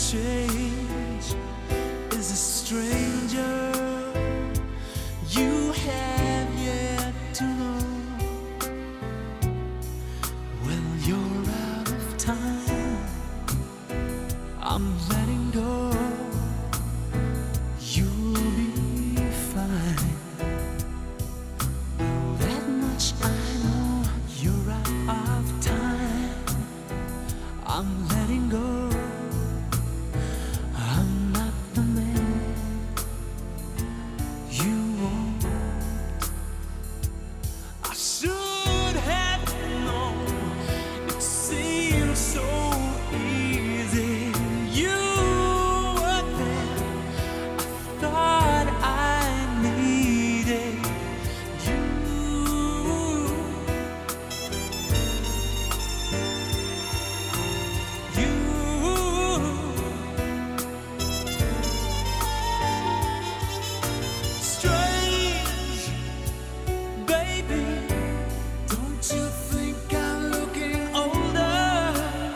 change is a stranger you have yet to know. Well, you're out of time, I'm letting go. You'll be fine. That much I know. You're out of time, I'm letting go. I'm not the man you want. I should have known. It seems so easy. You were there. I thought I needed you. Strange, baby, don't you think I'm looking older?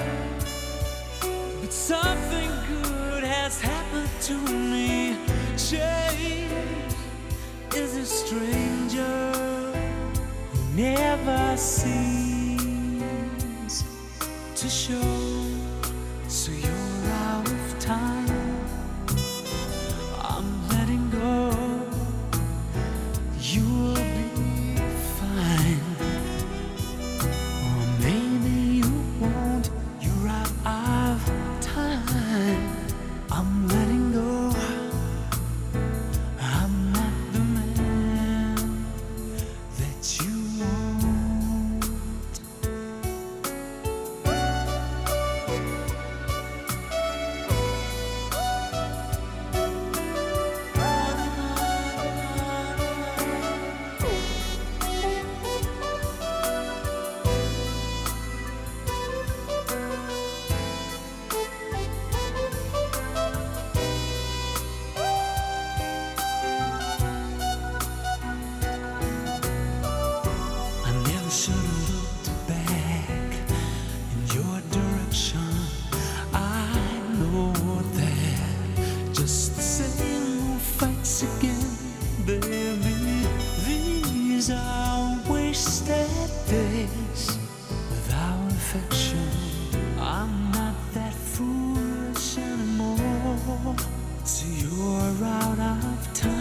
But something good has happened to me. Change is a stranger who never seems to show. So you're out of time, I'm letting go. You'll be fine. Or maybe you won't. You're out of time, I'm letting go. I'm not the man that you want. I never should have looked back in your direction. I know that just the same old fights again, baby. These are wasted days without affection. I'm not that foolish anymore. So you're out of time.